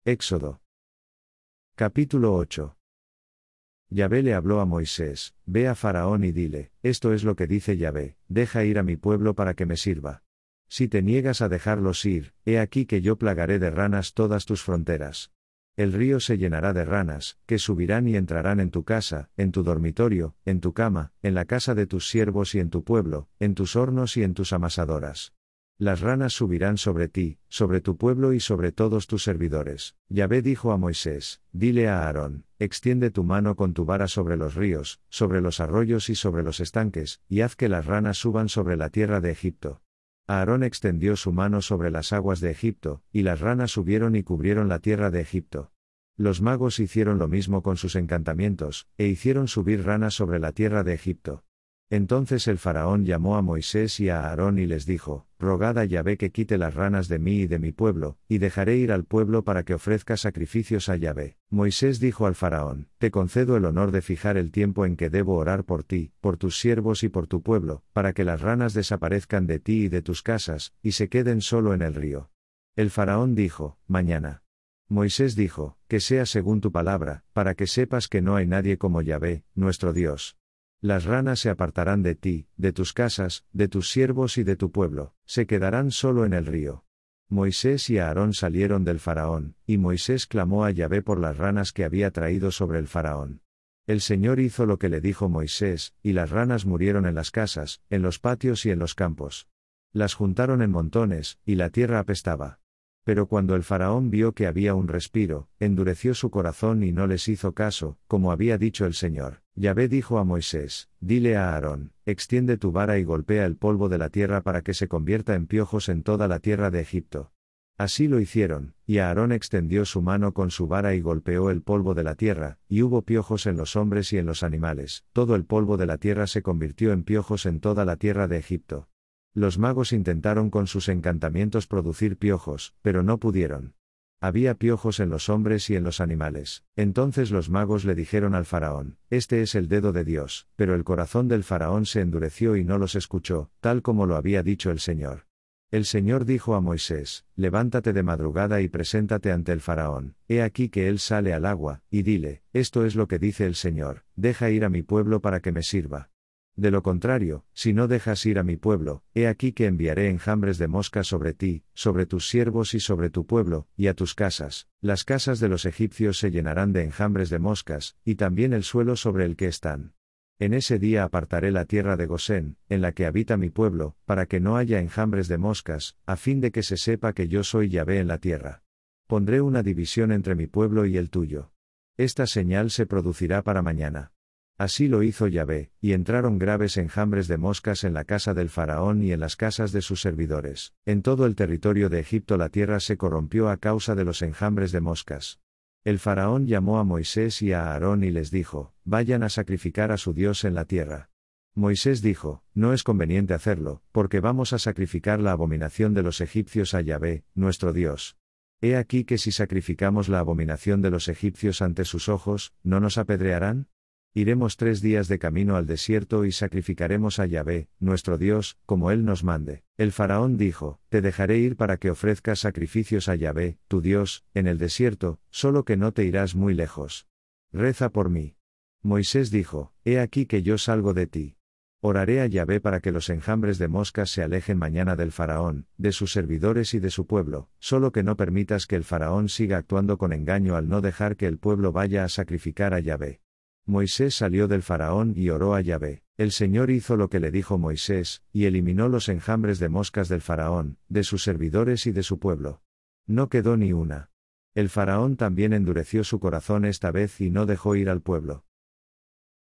Éxodo. Capítulo 8. Yahvé le habló a Moisés: Ve a Faraón y dile, esto es lo que dice Yahvé, deja ir a mi pueblo para que me sirva. Si te niegas a dejarlos ir, he aquí que yo plagaré de ranas todas tus fronteras. El río se llenará de ranas, que subirán y entrarán en tu casa, en tu dormitorio, en tu cama, en la casa de tus siervos y en tu pueblo, en tus hornos y en tus amasadoras. Las ranas subirán sobre ti, sobre tu pueblo y sobre todos tus servidores. Yahvé dijo a Moisés: Dile a Aarón: extiende tu mano con tu vara sobre los ríos, sobre los arroyos y sobre los estanques, y haz que las ranas suban sobre la tierra de Egipto. Aarón extendió su mano sobre las aguas de Egipto, y las ranas subieron y cubrieron la tierra de Egipto. Los magos hicieron lo mismo con sus encantamientos, e hicieron subir ranas sobre la tierra de Egipto. Entonces el faraón llamó a Moisés y a Aarón y les dijo: Rogad a Yahvé que quite las ranas de mí y de mi pueblo, y dejaré ir al pueblo para que ofrezca sacrificios a Yahvé. Moisés dijo al faraón: Te concedo el honor de fijar el tiempo en que debo orar por ti, por tus siervos y por tu pueblo, para que las ranas desaparezcan de ti y de tus casas, y se queden solo en el río. El faraón dijo: Mañana. Moisés dijo: Que sea según tu palabra, para que sepas que no hay nadie como Yahvé, nuestro Dios. Las ranas se apartarán de ti, de tus casas, de tus siervos y de tu pueblo, se quedarán solo en el río. Moisés y Aarón salieron del faraón, y Moisés clamó a Yahvé por las ranas que había traído sobre el faraón. El Señor hizo lo que le dijo Moisés, y las ranas murieron en las casas, en los patios y en los campos. Las juntaron en montones, y la tierra apestaba. Pero cuando el faraón vio que había un respiro, endureció su corazón y no les hizo caso, como había dicho el Señor. Yahvé dijo a Moisés: Dile a Aarón: extiende tu vara y golpea el polvo de la tierra para que se convierta en piojos en toda la tierra de Egipto. Así lo hicieron, y Aarón extendió su mano con su vara y golpeó el polvo de la tierra, y hubo piojos en los hombres y en los animales. Todo el polvo de la tierra se convirtió en piojos en toda la tierra de Egipto. Los magos intentaron con sus encantamientos producir piojos, pero no pudieron. Había piojos en los hombres y en los animales. Entonces los magos le dijeron al faraón: Este es el dedo de Dios. Pero el corazón del faraón se endureció y no los escuchó, tal como lo había dicho el Señor. El Señor dijo a Moisés: Levántate de madrugada y preséntate ante el faraón. He aquí que él sale al agua, y dile: Esto es lo que dice el Señor: Deja ir a mi pueblo para que me sirva. De lo contrario, si no dejas ir a mi pueblo, he aquí que enviaré enjambres de moscas sobre ti, sobre tus siervos y sobre tu pueblo, y a tus casas. Las casas de los egipcios se llenarán de enjambres de moscas, y también el suelo sobre el que están. En ese día apartaré la tierra de Gosén, en la que habita mi pueblo, para que no haya enjambres de moscas, a fin de que se sepa que yo soy Yahvé en la tierra. Pondré una división entre mi pueblo y el tuyo. Esta señal se producirá para mañana. Así lo hizo Yahvé, y entraron graves enjambres de moscas en la casa del faraón y en las casas de sus servidores. En todo el territorio de Egipto la tierra se corrompió a causa de los enjambres de moscas. El faraón llamó a Moisés y a Aarón y les dijo: Vayan a sacrificar a su Dios en la tierra. Moisés dijo: No es conveniente hacerlo, porque vamos a sacrificar la abominación de los egipcios a Yahvé, nuestro Dios. He aquí que si sacrificamos la abominación de los egipcios ante sus ojos, ¿no nos apedrearán? Iremos 3 días de camino al desierto y sacrificaremos a Yahvé, nuestro Dios, como él nos mande. El faraón dijo: Te dejaré ir para que ofrezcas sacrificios a Yahvé, tu Dios, en el desierto, solo que no te irás muy lejos. Reza por mí. Moisés dijo: He aquí que yo salgo de ti. Oraré a Yahvé para que los enjambres de moscas se alejen mañana del faraón, de sus servidores y de su pueblo, solo que no permitas que el faraón siga actuando con engaño al no dejar que el pueblo vaya a sacrificar a Yahvé. Moisés salió del faraón y oró a Yahvé. El Señor hizo lo que le dijo Moisés, y eliminó los enjambres de moscas del faraón, de sus servidores y de su pueblo. No quedó ni una. El faraón también endureció su corazón esta vez y no dejó ir al pueblo.